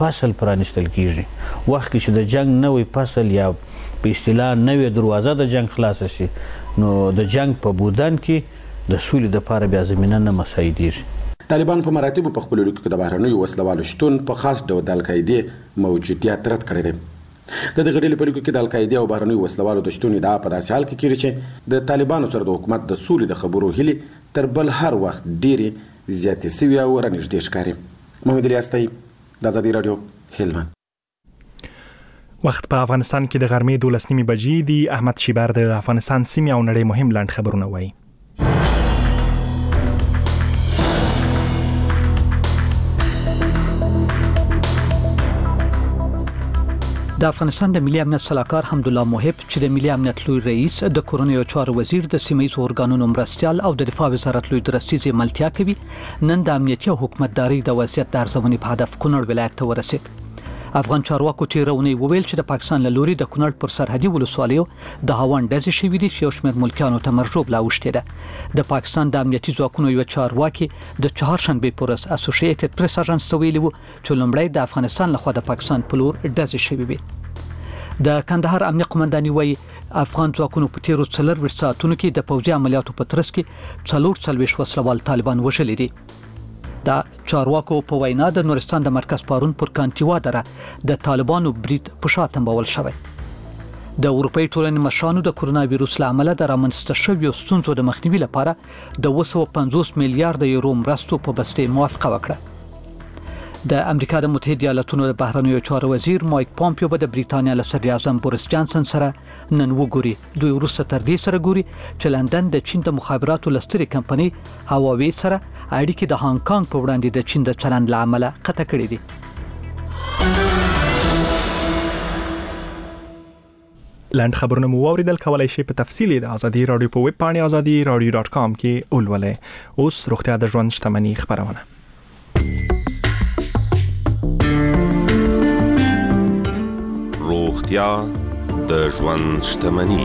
فصل پرانستل کیږي. وخت کې چې د جنگ نوې فصل یا په اصطلاح نوې دروازه د جنگ خلاص شي نو د جنگ په بودن کې د سولې لپاره بیا زمينه نه مساعدېږي. طالبان په مراتبو په خپل لیکو کې د بهرنیو وسلوالو شتون په خاص ډول د القاعده موجودیت رد کړی دی. د دغه ډلې په لیکو کې د القاعده او بهرنیو وسلوالو د شتون ادعا په داسې حال کې کیږي چې د طالبانو سره د حکومت د سولې د خبرو هلې تر بل هر وخت ډېرې زیاتې سوي او رانږدې ښکاري. محمد الیاس د آزادي رادیو هلمند. وخت په افغانستان کې د غرمې 12 بجې دی. احمد شیبر د افغانستان سیمې او نړۍ مهم لاند خبرونه وایي. د افغانستان د ملي امنیت صلاحکار حمدالله محب چې د ملي امنیت لوی رئیس د کورونیو چارو وزیر د سیمه‌ایزو ارګانونو مرستیال او د دفاع وزارت لوی درستیزي ملتیا کوي نن د امنیتي او حکومتداري د وضعیت د ارزونې په هدف کونړ ولایت ته ورسید. افغان چارواکو تیرونی وویل چې د پاکستان له لوري د کونړ پر سرحدي ولسوالیو د هاوان ډزې شوې دي چې یو شمېر ملکیانو ته مرجوب لا اوښتې ده. د پاکستان د امنیتي ځواکونو یو چارواکي د چهارشنبې پر ورځ اسوسییټډ پریس اژانس ته ویلي وو چې لومړی د افغانستان لخوا د پاکستان په لور ډزې شوې وي. د کندهار امنیه قومنداني وایي افغان ځواکونو په تیرو 24 ساعتونو کې د پوځي عملیاتو په ترڅ کې 44 وسلوال طالبان وژلي دي. دا چارواکو په وینا د نورستان د مرکز پارون پر کانتیوا دره د طالبانو برید په شا تنبول شوی. د اروپای ټولنې مشرانو د کرونا وایروس له امله د رامنځته شویو ستونزو د مخنیوي لپاره د 250 میلیارډ یورو مرستو په بستې موافقه وکړه. د امریکا د متحده ایالاتونو د بهرنیو چارو وزیر مایک پامپیو به د بریتانیا له صدر اعظم بوریس جانسن سره نن وګوري. دوی وروسته تر دې سره ګوري چې لندن د چین د مخابراتو لستري کمپنۍ هواوی سره اړیکې د هانګ کانګ په وړاندې د چین د چلند له امله قطع کړې دي. لاند خبرونه مو واوریدل. کولای شئ په تفصیل د آزادي رادیو په ویب پاڼه azadi.radio.com کې ولولئ. اوس روغتیا د ژوند شتمنۍ خبرونه. روغتیا د ژوند شتمنۍ.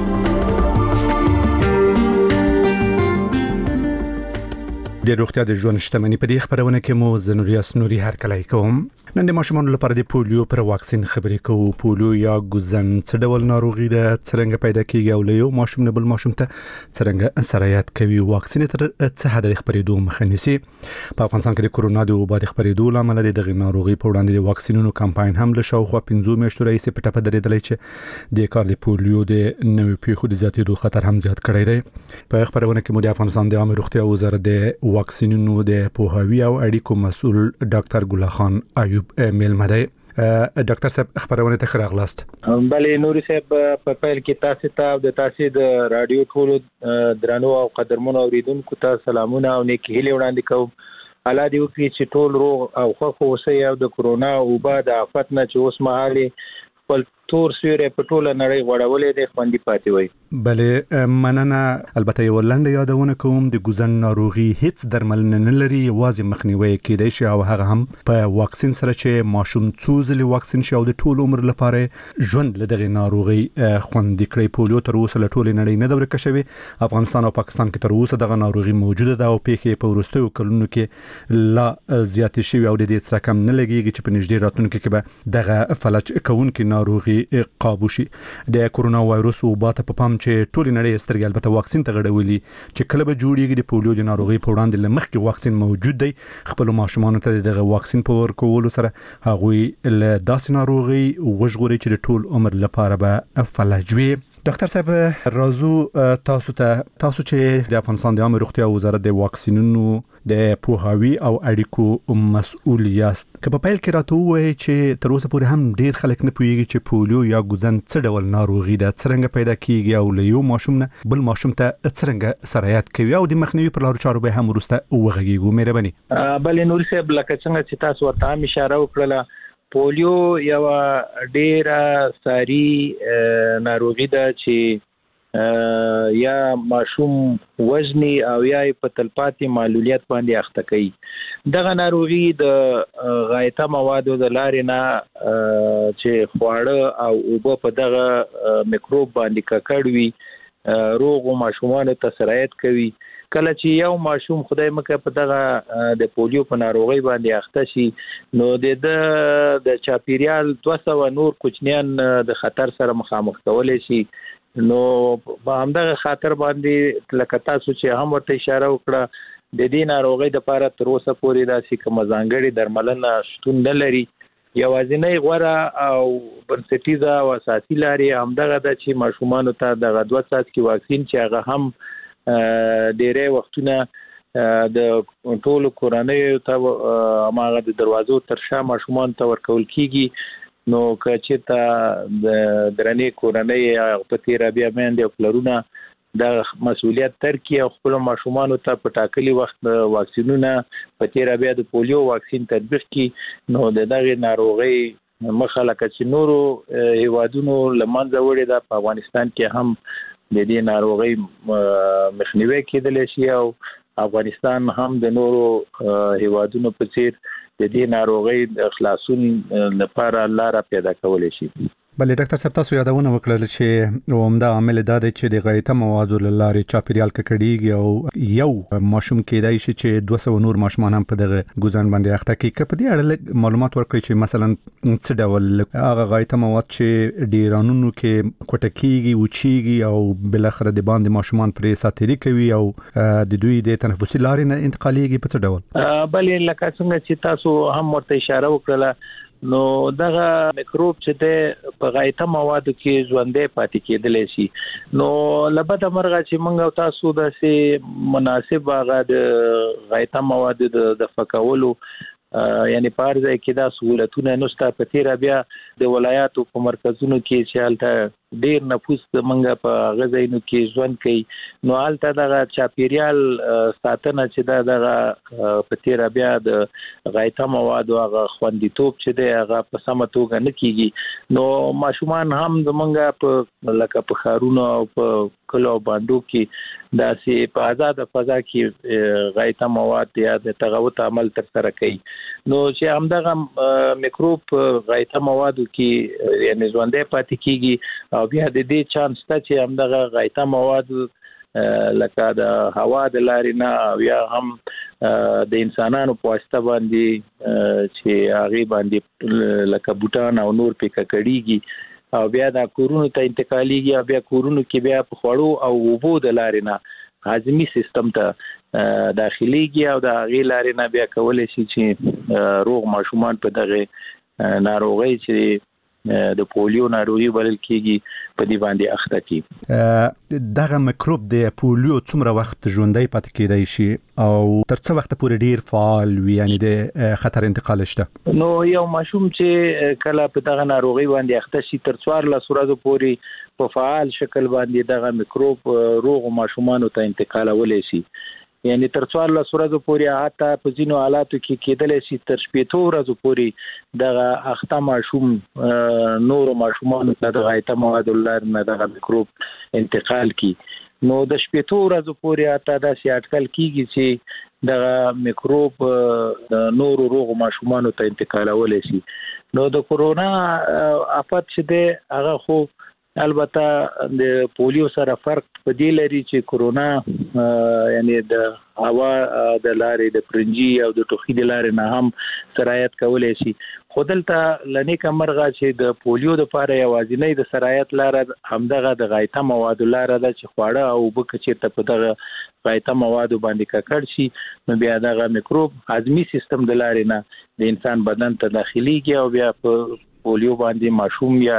د روغتیا د ژوند شتمنۍ په دې خبرونه کې مو زنوریاس نوري هرکلی کوم. نن د ماشومانو لپاره د پولیو پر واکسین خبرې کوو. پولیو یا ګوزن څه ډول ناروغي ده، څرنګه پیدا کیږي او له یو ماشوم نه بل ماشوم ته څرنګه سرایت کوي، واکسین تر څه حد د خبرېدو مخه نیسي. په افغانستان کې د کرونا د وبا د خبرېدو له امله د دغه ناروغي په وړاندې د واکسینونو کمپاین هم له شاوخوا 15 میاشتو راهیسې په ټپه درېدلی چې د کار د پولیو د نوې پیښو د زیاتېدو خطر هم زیات کړی دی. په خبرونه کې مو د افغانستان د عامه روغتیا وزارت د واکسینونو د پوهاوي او اړیکو مسؤل ډاکټر ګل خان ایوب میلمه دی. ډاکټر صاحب خبرونه ته خراغلاست. بلې نوري صاحب په پیل کې تاسو ته د تاسو د رادیو ټولو درنو او قدرمنو اوریدونکو ته سلامونه او نیک هیلې وړاندې کوم. الله دې وکړي چې ټول روغ او خوښ اوسئ او د کرونا وبا د آفت نه چې اوس مهاله خپل تور سیوری په ټوله نړۍ غوړولې د خوندي پاتې وي. بلې مننه. البته یو لنډه یادونه کوم د ګوزن ناروغي هیڅ درملنه نه لري، یوازې مخنیوي کېدای شي او هغه هم په واکسین سره چې ماشوم څو ځلې واکسین شي او د ټول عمر لپاره ژوند له دغه ناروغي خوندي کړي. پولیو تر اوسه له ټولې نړۍ نه ده ورکه شوې. افغانستان او پاکستان کې تر اوسه دغه ناروغي موجوده ده او پیښې په وروستیو کلونو کې لا زیاتې شوې او د دې څخه کم نه لګیږي چې په نږدې راتلونکي کې به دغه فلج کوونکې ناروغي قابو شي. د کرونا وایروس وبا ته په پام چې ټول نړۍ سترګې البته واکسین ته غړولي چې کله به جوړیږي د پولیو د ناروغي په وړاندې لمخکې واکسین موجود دی. خپل ماشومان ته دغه واکسین په ورکولو سره هغوی له داسې ناروغي وژغوري چې د ټول عمر لپاره به فلج وي. ډاکټر صاحب راځو تاسو چې د افغانستان د عامه روغتیا وزارت د واکسینونو د پوهاوي او اړیکو مسؤل یاست. که په پیل کې راته ووایئ چې تر اوسه پورې هم ډیر خلک نه پوهیږي چې پولیو یا ګوزن څه ډول ناروغي ده، څرنګه پیدا کیږي او له یو ماشوم نه بل ماشوم ته څرنګه سرایت کوي او د مخنیوي پر لارو چارو به هم وروسته وغږیږو. مهرباني. بلې نور صاحب لکه څنګه چې تاسو ورته هم اشاره وکړله، پولیو یو ډیره ساری ناروغي ده چې یا ماشوم وزنی او یا په تلپاتې معلولیت باندې اخته کوي. دغه ناروغي د غایطه موادو د لارې نه چې خواړه او اوبه په دغه میکروب باندې ککړ وي روغ ماشومان ته سرایت کوي. کله چې یو ماشوم خدای مکه په دغه د پولیو په ناروغي باندې اخته شي نو د چاپیریال 200 نور کوچنیان د خطر سره مخامخ کولای شي نو په همدغه خاطر باندې لکه تاسو چې هم ورته اشاره وکړه د دې ناروغي د لپاره تر اوسه پورې داسې کوم ځانګړي درملنه شتون نه لري یوازینۍ غوړه او بنسټیزه او اساسي لارې همدغه د چې ماشومان ته د 2 څاڅکي واکسین چې هغه هم ډېرې وختونه د ټولو کورنیو ته ماغه د دروازو تر شا ماشومان ته ورکول کیږي نو چې ته د درنې کورنۍ په تیر بیا مېند او پلرونه د مسؤلیت ترکي او خپل ماشومان ته په ټاکلي وخت واکسینونه په تیر بیا د پولیو واکسین تطبیق کی نو دغه ناروغي مخالکه چې نورو هیوادونو لمنځه وړي د افغانستان کې هم د دې ناروغي مخنیوي کېدل شي او افغانستان هم د نورو هیوادونو په څیر د دې ناروغي د خلاصون لپاره لار پیدا کول شي بلې ډاکټر صاحب تاسو یادونه وکړل چې عمده عامل دا دی چې د غایطه موادو لارې چاپیریال ککړیږي او یو ماشوم کېدای شي چې 200 نور ماشومان هم په دغه ګوزن باندې اخته کیږي که په دې اړه معلومات ورکړي چې مثلا څه ډول هغه غایطه مواد چې ډیرانونو کې کوټه کیږي او چیږي او بل اخر د باندې ماشومان پرې ساتيري کوي او د دوی د تنفسي لارې نه انتقاليږي په څه ډول بلې لکه څنګه چې تاسو هم ورته اشاره وکړه نو دغه میکروب چې د په غایطه موادو کې ژوندې پاتې کېدلی شي نو لبد مرغه چې موږ تاسو د سي مناسب هغه د غایطه موادو د فکولو یعنی پارځه کې دا سہولتونه نشته په تیر بیا د ولایاتو په مرکزونو کې چې حالت ډیر نفوس منګه په غزاینو کې ژوند کوي نو حالت دغه چاپیریال ساتنه چې دغه په تیر بیا د غایطه موادو هغه خوندیتوب چې د هغه په سمه توګه نه کیږي نو ماشومان هم زمونږ په لکه په خارونو او په کلو باندې کې داسې په آزاد فضا کې غایطه مواد یا د تغوت عمل تر سره کوي نو چې همدغه میکروب غایطه موادو کې یعنی ژوندې پاتې کیږي او بیا د دې چانس ته چې همدغه غایطه مواد لکه د هوا د لارې نه او یا هم د انسانانو په واسطه باندې چې هغه باندې لکه بوټان او نور په ککړیږي او بیا د کورونو ته انتقاليږي او بیا کورونو کې بیا په خوړو او اوبو د لارې نه هاضمي سیستم ته داخليږي او د هغه لارې نه بیا کولای شي چې روغ ماشومان په دغه ناروغي چې د پولیو ناروغي بلل کېږي په دې باندې اخته کی دغه میکروب د پولیو څومره وخت ژوندۍ پاتې کېدای شي او تر څو وخت پورې ډیر فعال وي یعنی د خطر انتقال شته نو یو ماشوم چې کله په دغه ناروغي باندې اخته شي تر 4 ورځې پورې په فعال شکل باندې دغه میکروب روغ ماشومان ته انتقالولای شي یعنی تر 4 ورځې پورې حتی په ځینو حالاتو کې کېدلی شي تر 8 ورځې پورې دغه اخته ماشوم نور ماشومان ته د غایطه موادو لارې نه دغه میکروب انتقال کی نو د 8 ورځې پورې حتی داسې اټکل کیږي چې دغه میکروب د نور روغ ماشومان ته انتقالولای شي نو د کورونا آفت چې د هغه خو البته د پولیو سره فرق په دې لري چې کورونا یعنی د هوا د لارې د پرنجي او د ټوخي د لارې نه هم سرایت کولای شي خودلته لنی کمرغه چې د پولیو د لپاره یوازینۍ د سرایت لار همدغه د غایطه موادو لار ده چې خواړه او بکچې ته په دغه غایطه موادو باندې ککړ شي نو بیا دغه میکروب هاضمي سیستم د لارې نه د انسان بدن ته داخليږي او بیا په پولیو باندې ماشوم یا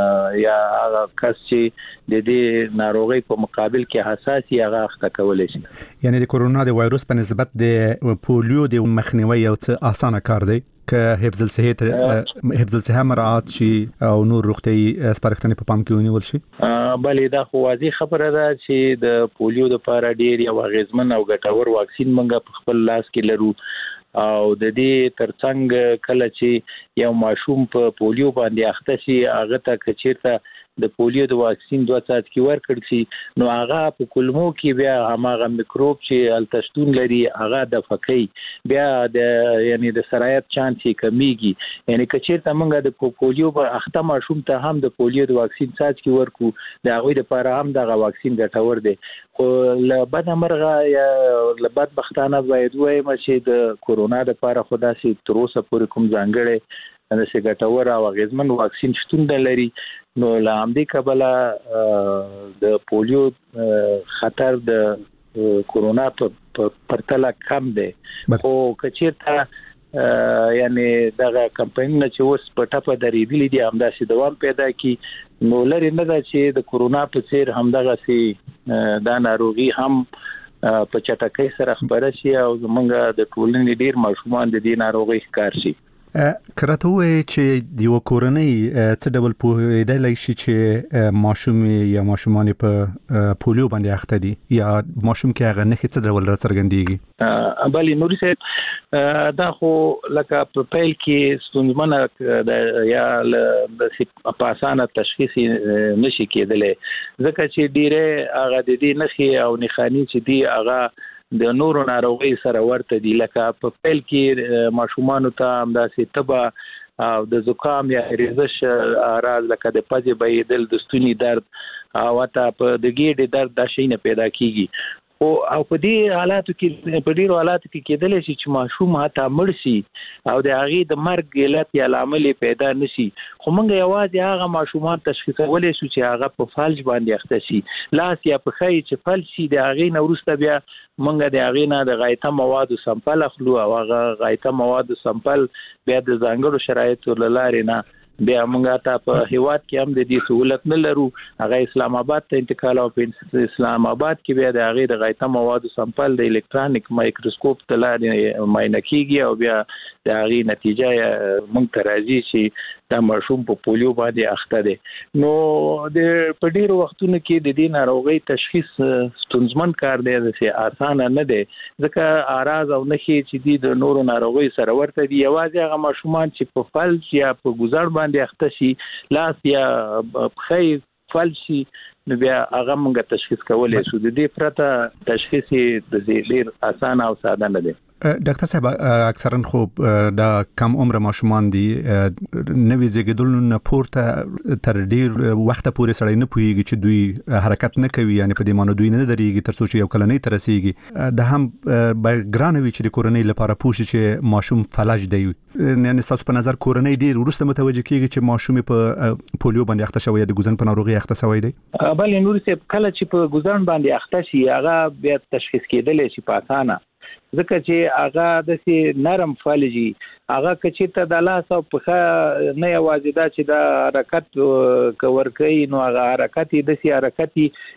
هغه کس چې د دې ناروغي په مقابل کې حساسي هغه اخته کولای شي یعنی د کورونا د وایروس په نسبت د پولیو د مخنیوي یو څه اسانه کار دی که حفظ الصحه مراعات شي او نور روغتي سپارښتنې په پام کې ونیول شي بلې دا خو واضح خبره ده چې د پولیو لپاره ډیر یو غیزمن او ګټور واکسین موږ په خپل لاس کې لرو او د دې ترڅنګ کله چې یو ماشوم په پولیو باندې اخته شي هغه ته کچیرته د پولیو د واکسین 2 څاڅکي ورکړل شي نو هغه په کولمو کې بیا هغه میکروب چې التشتون لري هغه د فقې بیا د یعنی د سرایت چانس کمیږي یعنی کچېرته موږ د پولیو په اخته ماشوم ته هم د پولیو د واکسین څاڅکي ورکو د هغه لپاره هم د واکسین ګټور دی خو لبد مرغه یا لبد بختانه باید وایم چې د کورونا لپاره خدا سي تر اوسه پورې کوم ځانګړي د سګټور او غیزمن واکسین شتون لري نو لامدي کبله د پولیو خطر د کورونا په پرتله کم دی خو کچېرته یعنی دغه کمپاین چې اوس په ټاپه درېدلې دي همداسې دوام پیدا کی نو لري نه دا چې د کورونا په څیر همدغه سي دا ناروغي هم په چټکۍ سره خبره شي او زمونږ د ټولنې ډیر ماشومان د دې ناروغي ښکار شي کرته وای چې د یو کورنۍ څه ډول په دای شي چې ماشوم یا ماشومان په پولیو باندې اخته دي یا ماشوم کې هغه نه څه ډول راڅرګندېږي بلې نوري صاحب دا خو لکه په پیل کې ستونزمنه یا د پاسانه تشخیص نشي کېدلې ځکه چې ډیره هغه د دې نخي او نخانی چې دی هغه د نورو ناروغي سره ورته دي لکه په پیل کې ماشومان ته همداسې تبه او د زکام یا ریزش اراز لکه د پزې بهیدل د ستوني درد او حتی په د ګیډې درد دا شي نه پیدا کیږي او په دې حالاتو کې په ډیرو حالاتو کې کېدل شي چې ماشوم حتی مړ شي او د هغه د مرګ علت یا عامل پیدا نشي خو موږ یوازې هغه ماشومان تشخیصولای شو چې هغه په فلج باندې اخته شي لاس یا په خای چې فلج شي د هغه نورسته بیا موږ د هغه نه د غایطه موادو سمپل اخلو او هغه غایطه موادو سمپل بیا د ځانګړو شرایطو لاره نه بیا موږ ته په هیواد کې هم د دې سہولت نه لرو هغه اسلام آباد ته انتقال او په اسلام آباد کې بیا د هغه د غایطه موادو سمپل د الکترونیک مایکروسکوپ ته لاندې معاینه کیږي او بیا د هغه نتیجه موږ ته راځي چې دا ماشوم په پولیو باندې اخته دي نو د په ډیرو وختونو کې د دې ناروغي تشخیص ستونزمن کار دی چې اسانه نه دی ځکه اراز او نخي چې د نورو ناروغي سره ورته دي یوازې هغه ماشومان چې په فلج یا په ګزار باندې اخته شي لاس یا خی فلج شي نو بیا هغه موږ تشخیص کولای شو د دې پرته تشخیص د ډیر اسانه او ساده نه دی ډاکټر صاحب اکثرا خو دا کم عمر ماشومان دي نوې زیږیدل نه پورته تر ډیر وخت پورې سړی نه پوهیږي چې دوی حرکت نه کوي یعنی په دې معنی دوی نه درېږي تر څو چې یو کلنۍ ترسيږي دا هم ګرانوي چې د کورنۍ لپاره پوښي چې ماشوم فلج دی یعنی تاسو په نظر کورنۍ ډیر ورسته متوجه کیږي چې ماشوم په پولیو باندې اخته شوی دی ګوزن په ناروغي اخته شوی دی بلې نور څه کله چې په ګوزن باندې اخته شي هغه بیا تشخیص کېدل شي په اسانه ځکه چې هغه د سي نرم فلجي هغه کچته د لاس او په نه یوازې دا چې دا حرکت کور کوي نو هغه حرکت د سي حرکت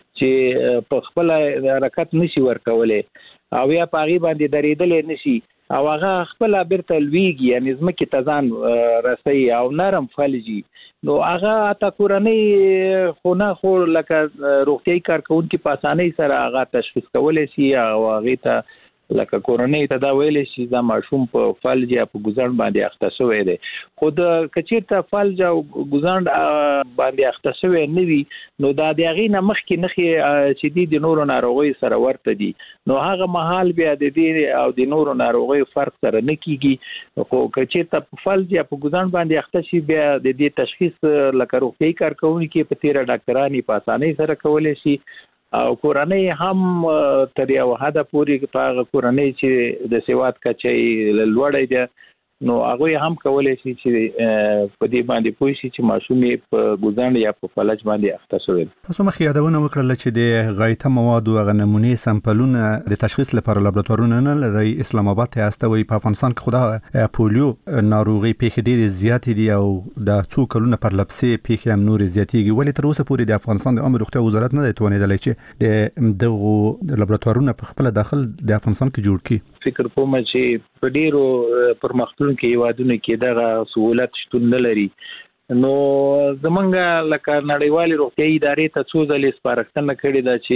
چې په خپل حرکت نشي ورکولې او یا پاغي باندې درېدل نشي او هغه خپل بیرته لویږي یعنی زمکه تزان رسي او نرم فلجي نو هغه تا کورنۍ خونه خو لکه روغتي کارکونکو په اسانۍ سره هغه تشخیص کولای شي او هغه ته لکه کورنۍ ته دا ویل شي دا ماشوم په فلج یا په ګزاند باندې اخته شوی دی خو د کچیرته فلج او ګزاند باندې اخته شوی نه وي نو دا د هغې نه مخکې نښې چې د نورو ناروغیو سره ورته دي نو هغه مهال بیا د دې او د نورو ناروغیو فرق سره نه کیږي خو کچیرته په فلج یا په ګزاند باندې اخته شي بیا د دې تشخیص لکه روغتیايي کارکونکي په تیره ډاکټرانی په اسانۍ سره کولی شي او کورنۍ هم تر یو حد پورې په کورنۍ چې د سیوات کچې لوړی دی نو هغه هم کولای شي چې په دې باندې پوه شي چې ماشوم په ګوزاند یا په فلج باندې اخته شوی تاسو مخ یادونه وکړل چې د غایطه مواد او نمونې سمپلونه د تشخیص لپاره لابراتوارونه نه لري اسلام آباد ته استوي په افغانستان کې خدا پولیو ناروغي پیښې ډېرې زیاتې دي او د څو کلونو پر لپسې پیښې هم نور زیاتېږي ولې تر اوسه پورې د افغانستان د عامه روغتیا وزارت نه دی توانیدلی چې دغه لابراتوارونه په خپل داخل د افغانستان کې جوړ کړي فکر کوم چې په ډیرو پرمختلونکو هیوادونو کې دغه سہولت شتون نه لري نو زمونږ لکه نړیوالې روغتیايي ادارې ته څو ځلې سپارښتنه کړې ده چې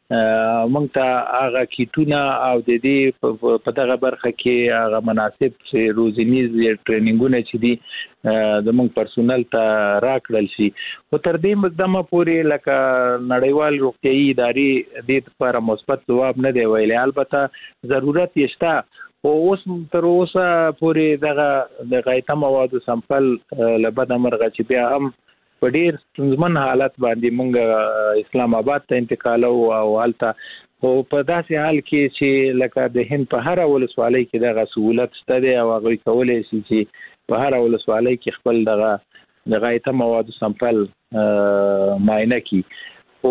موږ ته هغه کیټونه او د دې په دغه برخه کې هغه مناسب روزنیز ټریننګونه چې دي د موږ پرسونل ته راکړل شي. خو تر دې مقدمه پورې لکه نړیوال روغتیايي ادارې د لپاره مثبت ځواب نه دی ویلي. البته ضرورت یې شته، او اوس تر اوسه پورې دغه د غایطه موادو سمپل لبد مرغه چې بیا هم په ډیر ستونزمن حالت باندې مونږ اسلام آباد ته انتقالو او حالت او په داسې حال کې چې لکه د هند په هر ولسوالۍ کې دغه سہولت شته دی او هغه کولای شي چې په هر ولسوالۍ کې خپل دغه د غایطه موادو سمپل معاینه کی. او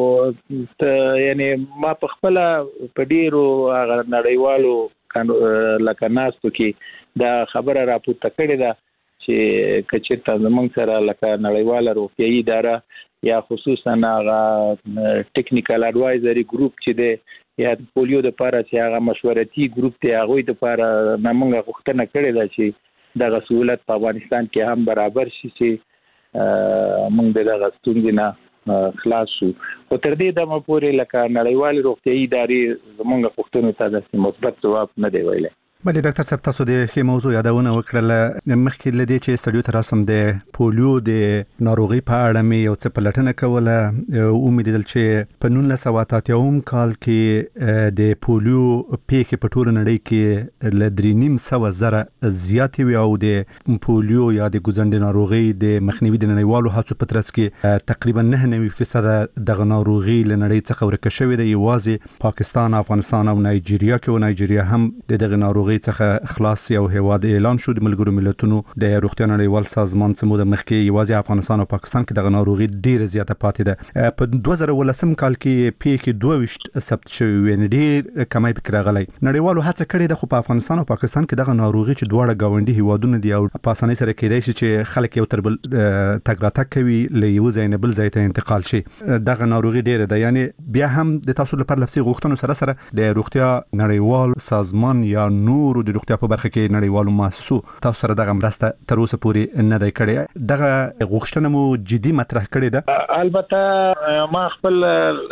یعنی ما په خپل په ډیرو هغه نړیوالو لکه ناستو کې دا خبره راپورته کړې ده چې کچېرته زمونږ سره لکه نړیواله روغتیايي اداره یا خصوصا هغه ټیکنیکل اډوایزري ګروپ چې دی یا د پولیو لپاره چې هغه مشورتي ګروپ دی هغه د لپاره موږ غوښتنه کړې ده چې دغه سہولت په افغانستان کې هم برابر شي چې موږ دغه ستونزې نه خلاص شو. او تر دې دمه پورې لکه نړیوال روغتیايي ادارې زموږ غوښتنو ته د مثبت ځواب نه دی ویلی. بله ډاکټر صاحب، تاسو د ښې موضوع یادونه وکړله. مخکې له دې چې سټډیو ته راسم د پولیو د ناروغي په اړه مې یو څه پلټنه کوله. ومې لیدل چې په 1988 کال کې د پولیو پیښې په ټوله نړۍ کې له 3,500,000 زیاتې وي او د پولیو یا د ګوزنډې ناروغي د مخنیوي د نړیوالو هڅو په ترڅ کې تقریبا 99% دغه ناروغي له نړۍ څخه ورکه شوې ده. یوازې پاکستان، افغانستان او نایجیریا کې، او نایجیریا هم دغه ناروغي څخه خلاص یو هیواد اعلان شو. د ملګرو ملتونو د روغتیا نړیوال سازمان څخه د مخکې یوازې افغانستان او پاکستان کې دغه ناروغي ډیره زیاته پاتې ده. په 2018 کال کې پیښې 22 ثبت شوې وې، ډیر کمای پکې راغلی. نړیوالو هڅه کړې ده، خو په افغانستان او پاکستان کې دغه ناروغي چې دواړه گاونډي هیوادونه دي او په اسانۍ سره کېدای شي چې خلک یو تر بل تګ راتګ کوي، له یو ځای نه بل ځای ته انتقال شي. دغه ناروغي ډیره ده. یعنی بیا هم د تاسو لپاره لفظي غوښتنو سره سره د روغتیا نړیوال سازمان یا نورو د روغتیا په برخه کې نړیوالو مؤسسو تاسو سره دغه مرسته تر اوسه پورې نه دی کړې. دغه غوښتنه مو جدي مطرح کړې ده؟ البته ما خپل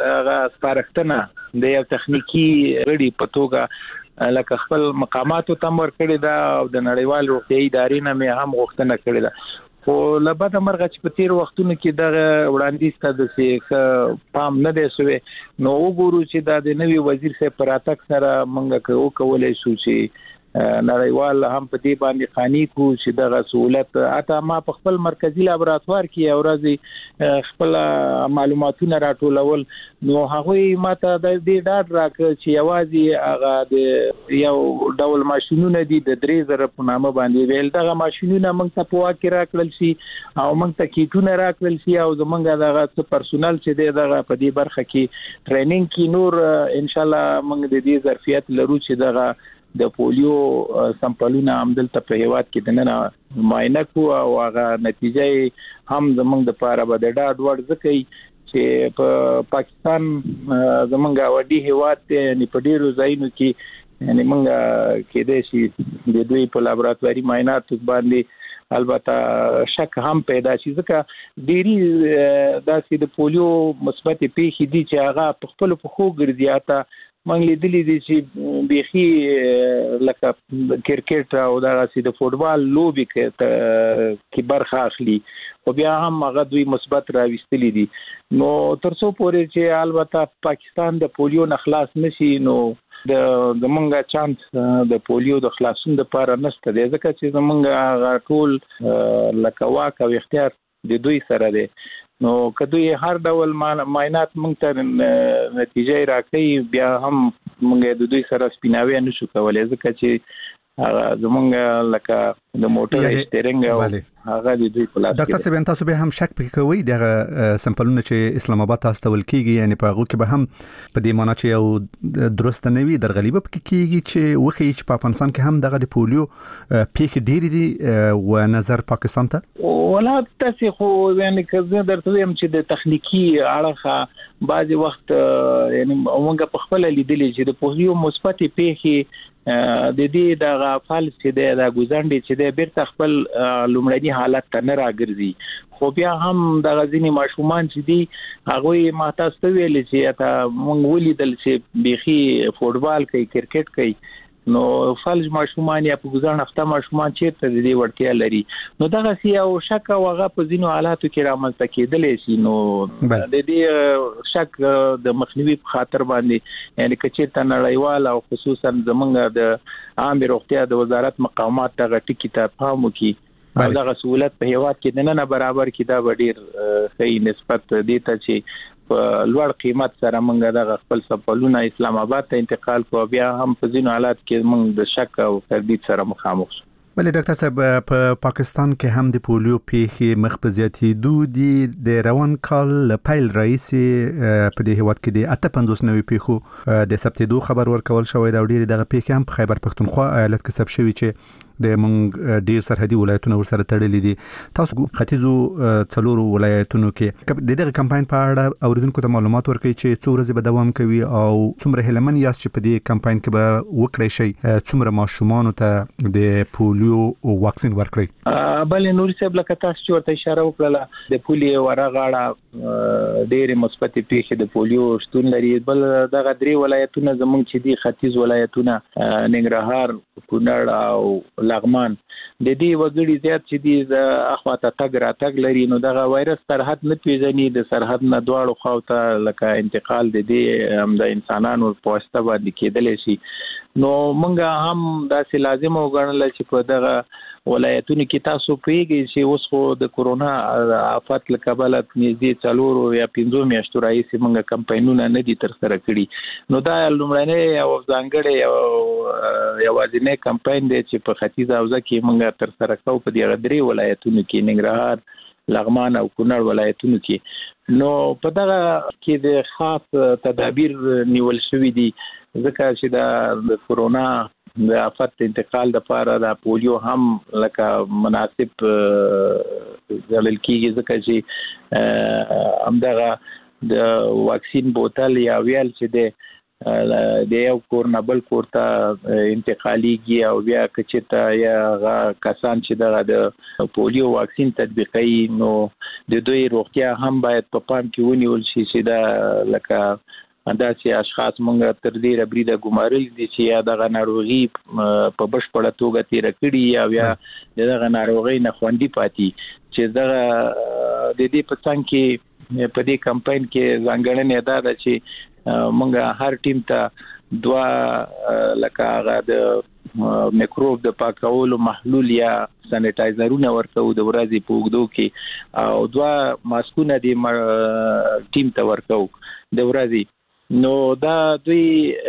سپارښتنه د یو تخنیکی غړي په توګه لکه خپل مقاماتو تمر کړی دا او د نړیوال روغتیايي ادارې نه مې هم غوښتنه کړې ده. خو لبد مرغه چې په تیر وختونو کې دغه وړاندیز ته د څه پام نه دی شوی، نو وګورو چې دا د نوي وزیر صاحب پر اتک سره موږ کولای شو چې نړیوال هم په دې باندې قانې کو چې دغه سہولت اته ما په خپل مرکزی لابراتوار کې اورځي خپل معلوماتونه راټولول. نو هغه ماته د دې ډاډ راکړ چې یوازې هغه د یو ډول ماشينونه دي د 3000 په نامه باندې ویل دغه ماشينونه موږ ته په واکه راکړل شي او موږ ته کیټونه راکړل شي او زمونږ دغه پرسونل چې دغه په دې برخه کې ټریننګ کې نور ان شاء الله موږ د دې ظرفیت لرو چې دغه د پولیو سمپلونه عمدل ته په هیواد کې دنه معاینه کو او هغه نتیجه هم زمونږ د پاره به د ډاډ وړ ځکه چې په پاکستان زمونږ وړي هیواد ته یعنی په ډیرو ځایونو کې یعنی موږ کې د شي د دوی په لابراتواري معاینات باندې البته شک هم پیدا شي ځکه ډيري داسې د پولیو مثبت پیښې دي چې هغه په خپل په خو ګرځیاته منګ لیدلې دي چې بيخي لکه کرکټ او دغه د فوتبال لوبي کې برخه اخلي او بیا هم هغه دوی مثبت راوستلې دي. نو ترڅو پورې چې البته پاکستان د پولیو نه خلاص نشي نو د زمونږ چانس د پولیو د خلاصون لپاره نشته دی ځکه چې زمونږ ټول لکه واک او اختیار د دوی سره دی. نو کدوې هر ډول معاینات موږ ته نتیجه راکړي بیا هم موږ د دوی سره سپیناوي نشو کولای ځکه چې زمونږ لکه د موټر سټیرینګ او هغه د دوی په لاس کې. ډاکټر صاحب تاسو به هم شک پکې کوئ دغه سمپلونه چې اسلام آباد ته استول کیږي یعنی په هغه کې به هم په دې معنی چې یو درست نه وي درغلیبه پکې کیږي چې وخی چې په افغانستان کې هم دغه د پولیو پیښې ډېرې دي و نظر پاکستان ته ولا تاسو خو یعنی کزه درته هم چې د تخنیکی اړه بعضی وخت یعنی موږ په خپل لیدلې چې د پولیو مثبت پیښې د دې د غفال چې د ګوزنډي چې د بیرته خپل لومړني حالت ته نه راګرځي خو بیا هم د غزنی ماشومان چې دي هغه ما تاسو ته ویل چې تا مونږ ولیدل چې بيخي فوټبال کوي کرکټ کوي نو فلج ماشومان یا په ګزار هفته ماشومان چیرته د دې ورتیا لري نو دغه سی او شک او هغه په ځینو حالاتو کې رامنځته کېدلې شي نو د دې شک د مخنیوي په خاطر باندې یعنی کچې ته نړیوال او خصوصا زمونږ د عام روغتیا د وزارت مقامات دغه ټکی ته پام وکړي دغه سہولت په هیواد کې نه برابر کې دا ډیر صحیح نسبت دي ته چې په لوړ قیمت سره موږ د خپل سفرونه اسلام آباد ته انتقال کو بیا هم په ځینو حالات کې موږ د شک او تردید سره مخامخ شو. بلې ډاکټر صاحب په پاکستان کې هم د پولیو پیښې مخ په زیاتېدو دي د روان کال پیل رئیس په دې هیواد کې د 58 نوې پیښو د ثبتېدو خبر ورکول شوی دا ډېری دغه پیښې هم په خیبر پښتونخوا ایالت کې ثبت شوی چې د مونږ ډیر سرحدي ولایتونه ورسره تړلې دي تاسو ختیځو څلورو ولایتونو کې د دغه کمپاین په اړه اوریدونکو ته معلومات ورکړئ چې څو ورځې به دوام کوي او څومره هیلمن یاست چې په دې کمپاین کې به وکړئ شي څومره ماشومان ته د پولیو واکسین ورکړي. بل نور صاحب لکه تاسو چې ورته اشاره وکړه د پولیو ورغاړه ډېر مثبت پیښې د پولیو شتون لري بل دغه درې ولایتونه زمونږ چې دي ختیځ ولایتونه ننګرهار کونړ او لغمان د دې وګړي زیات چې دي د اخواته تګ راتګ لري نو دغه وایرس سرحد نه پیژني د سرحد نه دواړو خواته لکه انتقال د دې هم د انسانانو په واسطه باندې کېدلی شي نو مونږ هم داسې لازم وګڼل چې په دغه ولایتونو کې تاسو پیږئ چې اوس خو د کورونا آفات له کبله نږدې 4 یا 5 میاشتو راهیسې موږ کمپاینونه نه دي ترسره کړي نو دا لومړنی او ځانګړی او یوازینی کمپاین دی چې په ختیځ حوزه کې موږ ترسره کوو په دې درې ولایتونو کې ننګرهار لغمان او کونړ ولایتونو کې نو په دغه کې د خاص تدابیر نیول شوی دي ځکه چې د کورونا د آفت انتقال د لپاره د پولیو هم لکه مناسب ځلل کیږي ځکه چې همدغه د واکسین بوتل یا ویل چې د یو کور نه بل کور ته انتقالیږي او بیا کچته یا کسان چې دغه د پولیو واکسین تطبیقي نو د دوی روغتیا هم باید په پام کې ونیول شي چې دا لکه دا چې اشخاص مونږ تر دې ربري د ګمارل دي چې یا دغه ناروغي په بشپړه توګه تیر کړي یا دغه ناروغي نه خوندي پاتې چې دغه د دې په څنګه کې په دې کمپاین کې ځانګړنه ده چې مونږ هر ټیم ته 2 لکه هغه د میکروب د پاکولو محلول یا سانیټایزرونه ورکو د ورځې په وګړو کې او 2 ماسکونه د ټیم ته ورکو د ورځې نو دا دوی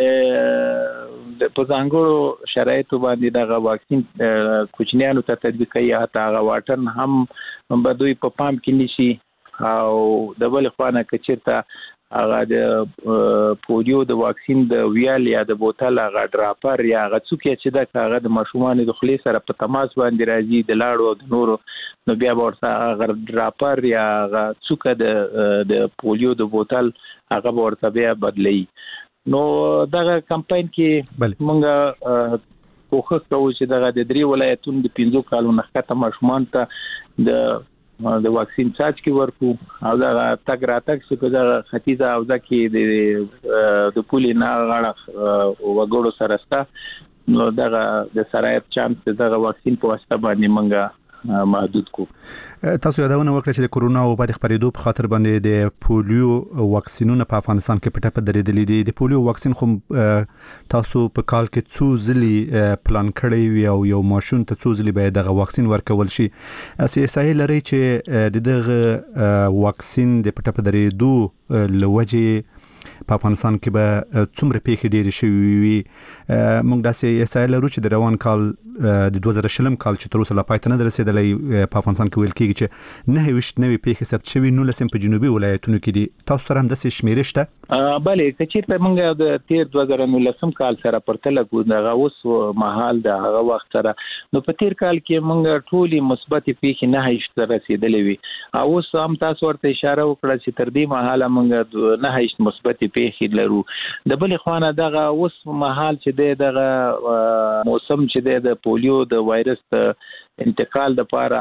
په ځانګړو شرایطو باندې دغه واکسین کوچنیانو ته تطبیقي یا هغه واټن هم به دوی په پام کې نشي او د بل خوانه کچرته هغه د پولیو د واکسین د ویال یا د بوتل هغه ډراپر یا هغه څوک چې د هغه د ماشومان د خلی سره په تماس باندې راځي د لاړو او د نورو نو بیا ورته هغه ډراپر یا هغه څوک د پولیو د بوتل هغه ورته بیا بدلی نو دغه کمپاین کې مونږ کوښښ کوو چې دغه د 3 ولایتونو د 15 کالو نخښته ماشومان ته د واکسین څاڅکي ورکو او دا تګ راتګ چې په دغه ختیځه حوزه کې د پولي نه غاړه وګړو سره ستا نو دغه د سرایت چانس دغه واکسین په واسطه باندې منګه محدود کو. تاسو یادونه وکړه چې د کورونا او بعد خبرېدو په خاطر باندې د پولیو واکسینونه په افغانستان کې پټه درېدلې دي د پولیو واکسین خو تاسو په کال کې څو ځلې پلان کړی وي او یو ماشوم ته څو ځلې به دغه واکسین ورکول شي سیاسي لري چې دغه واکسین د پټه درېدو لوجه په افغانستان کې به څومره پیښې ډېرې شوې وي موږ داسې احصایه لرو چې د روان کال د 2020 کال چې تر اوسه لا پای ته نه رسېدلی په افغانستان کې ویل کېږي چې 9 نوې پیښې ثبت شوي 19 په جنوبي ولایتونو کې دي تاسو سره هم داسې شمیرې شته؟ بلې کچېرته موږ د تیر 2019 کال سره پرتله کوو دغه اوس مهال د هغه وخت سره نو په تیر کال کې موږ ټولي مثبت پیښې نه هیڅ رسیدلې وي او اوس هم تاسو ورته اشاره وکړه چې تر دې مهاله موږ نه هیڅ مثبت پیښې لرو د بل خوانه دغه اوس مهال چې دغه موسم چې د پولیو د وایرس انتقال لپاره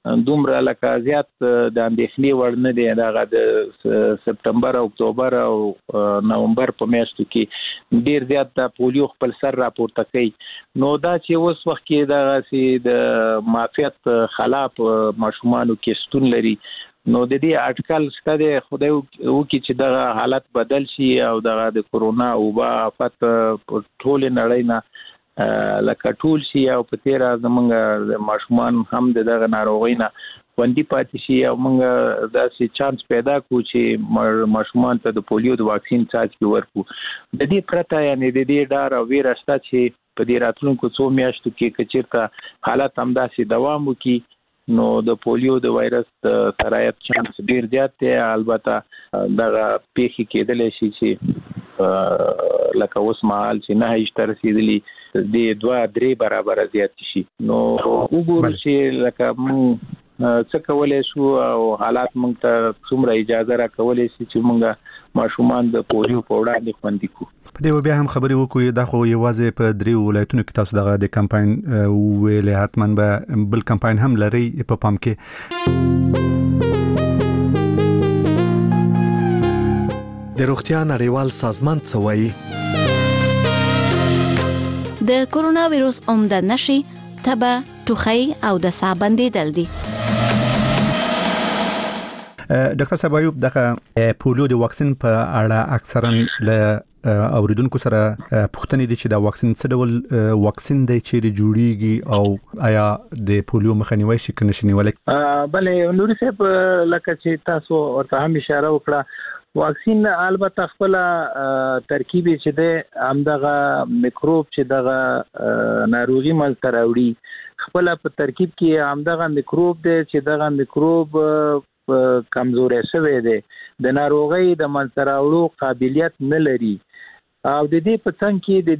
دومره لکه زیات د اندېښنې وړ نه دی. دغه د سپتمبر او اکتوبر او نومبر په میاشتو کې ډیر زیات د پولیو خپل سر راپورته کوي. نو دا چې اوس وخت کې دغه د معافیت خلاف ماشومانو کې ستون لري، نو د دې اټکل شته دی خدای وکړي چې دغه حالت بدل شي او دغه د کورونا وبا آفت په ټول نړۍ نه لکه ټول شي او په تیره زمونږ د ماشومان هم دغه ناروغۍ نه خوندي پاتې شي او موږ داسې چانس پیدا کړو چې ماشومان ته د پولیو د واکسین څاڅکي ورکړو. د دې پرته یعنې د دې ډار او ویره شته چې په دې راتلونکو څو میاشتو کې که چېرته حالت همداسې دوام وکړي نو د پولیو د وایرس د سرایت چانس ډیر زیات دی. البته دغه پیښې کېدلی شي چې لکه اوس مهال چې 9 ته رسېدلي د 2-3 برابره زیات شي. نو وګورو چې لکه موږ څه کولی شو او حالات موږ ته څومره اجازه راکولی شي چې موږ ماشومان د پولیو په وړاندې خوندي کړو. په دې بیا هم خبرې وکړو دا خو یوازې په 3 ولایتونو کې تاسو دغه د کمپاین ویلې حتماً به بل کمپاین هم لري په پام کې. د روغتیا نړیوال سازمان څه وایي؟ د کورونا وایروس عمده نشي تبه، ټوخی او د ساه بندیدل دي. ډاکټر صاحب ایوب دغه پولیو د واکسین په اړه اکثرا له اوریدونکو سره پوښتنې دي چې دا واکسین څه ډول واکسین دی چې جوړیږي او آیا د پولیو مخنیوي شي کنه شنیولای؟ بلې نوري صاحب لکه چې تاسو ورته هم اشاره وکړه، واکسین البته خپل ترکیب چې دی همدغه میکروب چې دغه ناروغي منځته راوړي خپل په ترکیب کې همدغه میکروب دی چې دغه میکروب کمزوري شوی دی، د ناروغي د منځته راوړو قابلیت نه لري او د دې په څنګ کې د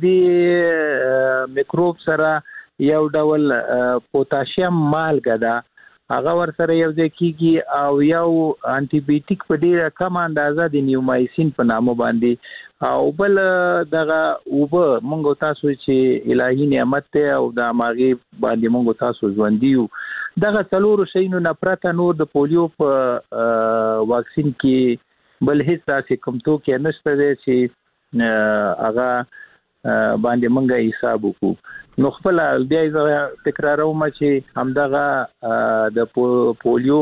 دې میکروب سره یو ډول پوتاشیم مالګه ده هغه ور سره یو ځای کیږي او یو انټي بیوټیک په ډیره کم اندازه د نیومایسین په نامه باندې او بل دغه وبه مونږ تاسو چې الهي نعمت ته او د ماغي باندې مونږ تاسو ژوند دیو دغه څلورو شینو نه پرته نور د پولیو په واکسین کې بل هیڅ داسې کوم توکي نشته دی چې هغه باندې مونږه حساب وکړو. نو خپل بیا تکراروم چې همدغه د پولیو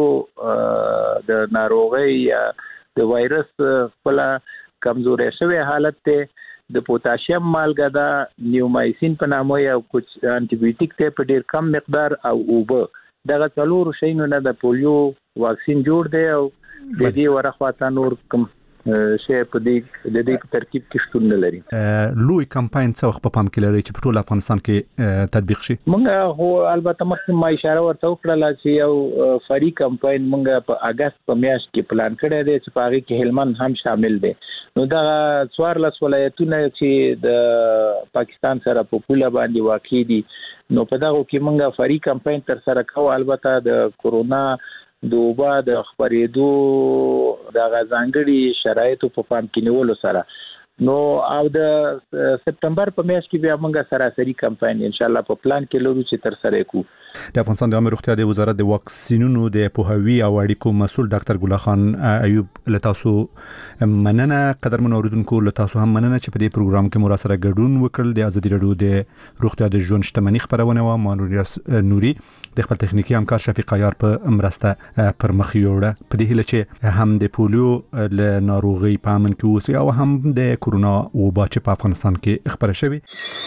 د ناروغي یا د وایرس خپل کمزوري شوی حالت ته د پوتاشیم مالګه دا نیومایسین په نامه یو کوم انټي بیوټیک ته په ډیر کم مقدار او اوبه دغه څلور شینو نه د پولیو واکسین جوړ دی او د دې ورخواته نور کوم شی په دې ترکیب کې شتون نه لري. لوی کمپاین څه وخت په پام کې لري چې په ټول افغانستان کې تطبیق شي؟ مونږ هو البته مخکې ما اشاره ورته وکړه چې یو فری کمپاین مونږ په اگست په میاشت کې پلان کړی دی چې په هغه کې هلمند هم شامل دی. نو دا 14 ولایتونه چې د پاکستان سره په پوله باندې واقع دي نو په دغه کې مونږ فری کمپاین تر سره کوو. البته د کورونا د وبا د خبرېدو د غځانګړي شرایطو په پام کې نیولو سره نو او د سپتمبر په میاشت کې بیا موږ سراسري کمپاین ان شاء الله په پلان کې لرو چې تر سره کوو. د افغانستان د عامه روغتیا د وزارت د واکسینونو د پوهاوي او اړیکو مسؤل ډاکټر ګل خان ایوب لتاسو مننه. قدرمن اوریدونکو لتاسو هم مننه چې په دې پروګرام کې مو سره ګډون وکړل. د ازادي رادیو د روغتیا د ژوند شتمنۍ خبرونه و مانوریاس نوري د خپل تخنیکی همکار شفیق عیار په مرسته پر مخ یوړه په دې هیله چې هم د پولیو له ناروغي په امن کې اوسي او هم د کورونا وبا چې په افغانستان کې خبره شوې.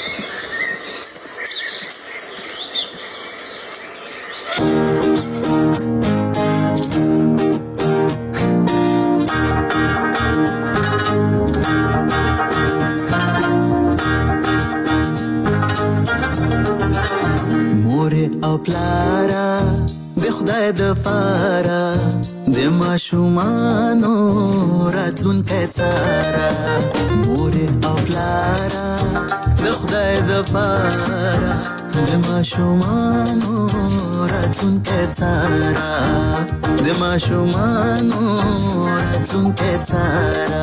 د پارا د ماشومانو راتلونکي څارا مور او پلارا د خدای د پارا د ماشومانو راتلونکي څارا د ماشومانو راتلونکي څارا.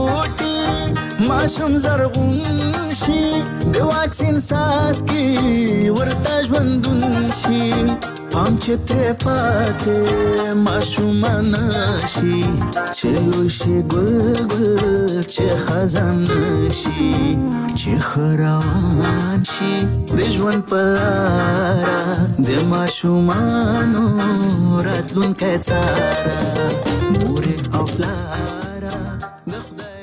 بوټي ماشوم زرغون شي د واکسین ساس کې ورته ژوندون شي پام چې ترې پاتې ماشومان شي چې لوی شي ګل ګل چې خزان شي چې ښه روان شي د ژوند په لاره د ماشومانو راتلونکی څاره مور او پلار